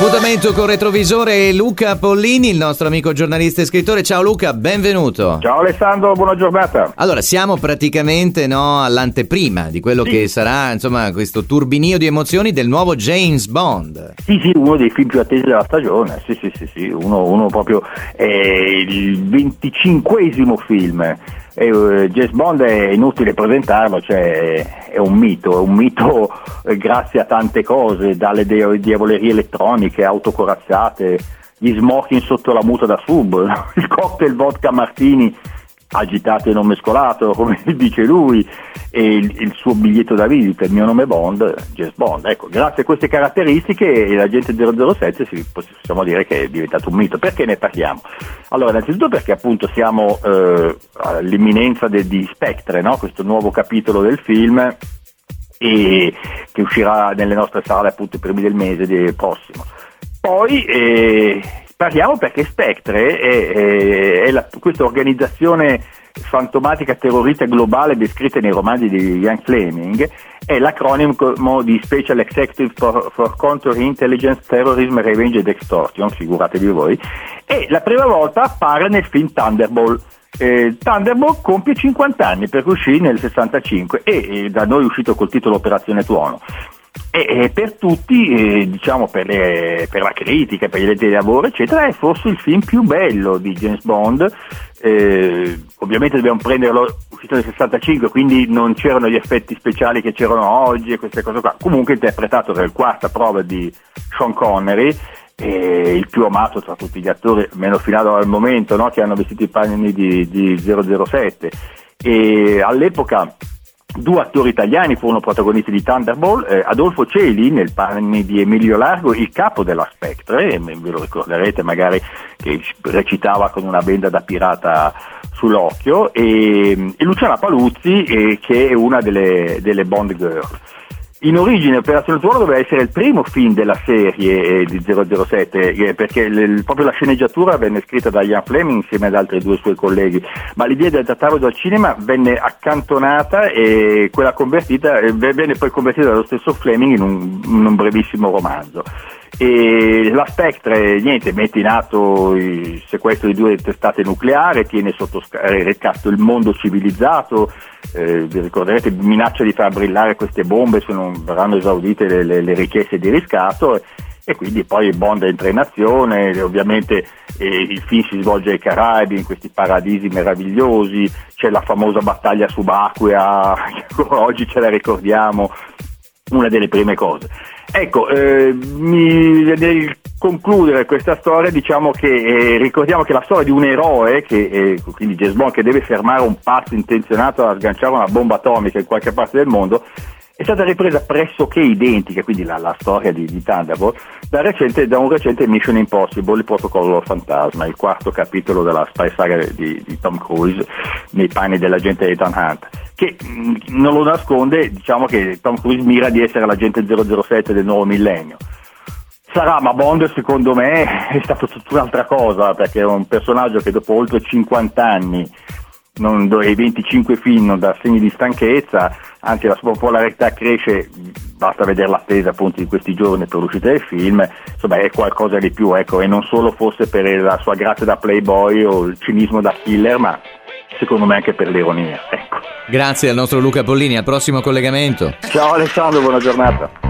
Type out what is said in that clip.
Appuntamento con Retrovisore e Luca Pollini, il nostro amico giornalista e scrittore. Ciao Luca, benvenuto. Ciao Alessandro, buona giornata. Allora, siamo praticamente all'anteprima di quello che sarà, insomma, questo turbinio di emozioni del nuovo James Bond. Sì, uno dei film più attesi della stagione. Sì, uno proprio il 25esimo film. James Bond è inutile presentarlo, cioè è un mito grazie a tante cose, dalle diavolerie elettroniche, autocorazzate, gli smoking sotto la muta da sub, il cocktail vodka martini agitato e non mescolato, come dice lui, e il suo biglietto da visita, il mio nome è Bond, James Bond. Ecco, grazie a queste caratteristiche l'agente 007 possiamo dire che è diventato un mito. Perché ne parliamo? Allora, innanzitutto perché appunto siamo all'imminenza di Spectre, no? Questo nuovo capitolo del film che uscirà nelle nostre sale appunto i primi del mese prossimo. Poi parliamo perché Spectre è questa organizzazione fantomatica terrorista globale descritta nei romanzi di Ian Fleming, è l'acronimo di Special Executive for Counterintelligence, Terrorism, Revenge and Extortion, figuratevi voi, e la prima volta appare nel film Thunderball. Thunderball compie 50 anni perché uscì nel 65 e da noi è uscito col titolo Operazione Tuono. E per tutti, diciamo per la critica, per gli addetti di lavoro eccetera, è forse il film più bello di James Bond. Ovviamente dobbiamo prenderlo uscito nel 65, quindi non c'erano gli effetti speciali che c'erano oggi e queste cose qua. Comunque interpretato per quarta prova di Sean Connery, il più amato tra tutti gli attori, almeno fino al momento, no, che hanno vestito i panni di 007. E all'epoca due attori italiani furono protagonisti di Thunderball, Adolfo Celi nel panni di Emilio Largo, il capo della Spectre, ve lo ricorderete magari, che recitava con una benda da pirata sull'occhio, e Luciana Paluzzi, che è una delle Bond Girl. In origine Operazione Tuono doveva essere il primo film della serie di 007, perché proprio la sceneggiatura venne scritta da Ian Fleming insieme ad altri due suoi colleghi, ma l'idea di adattarlo dal cinema venne accantonata e quella venne poi convertita dallo stesso Fleming in un brevissimo romanzo. E la Spectre mette in atto il sequestro di due testate nucleari, tiene sotto recatto il mondo civilizzato, vi ricorderete, minaccia di far brillare queste bombe se non verranno esaudite le richieste di riscatto, e quindi poi Bond entra in azione. Ovviamente il film si svolge ai Caraibi, in questi paradisi meravigliosi, c'è la famosa battaglia subacquea, oggi ce la ricordiamo, una delle prime cose. Ecco, nel concludere questa storia diciamo che ricordiamo che la storia di un eroe, quindi James Bond, che deve fermare un pazzo intenzionato a sganciare una bomba atomica in qualche parte del mondo, è stata ripresa pressoché identica, quindi la storia di Thunderball, da un recente Mission Impossible, il protocollo fantasma, il quarto capitolo della spy saga di Tom Cruise nei panni dell'agente Ethan Hunt, che non lo nasconde, diciamo che Tom Cruise mira di essere l'agente 007 del nuovo millennio. Sarà, ma Bond secondo me è stato tutta un'altra cosa, perché è un personaggio che dopo oltre 50 anni e 25 film non dà segni di stanchezza, anzi la sua popolarità cresce, basta vedere l'attesa appunto di questi giorni per l'uscita del film, insomma è qualcosa di più, ecco, e non solo forse per la sua grazia da playboy o il cinismo da killer, ma secondo me anche per l'ironia, ecco. Grazie al nostro Luca Pollini, al prossimo collegamento. Ciao Alessandro, buona giornata.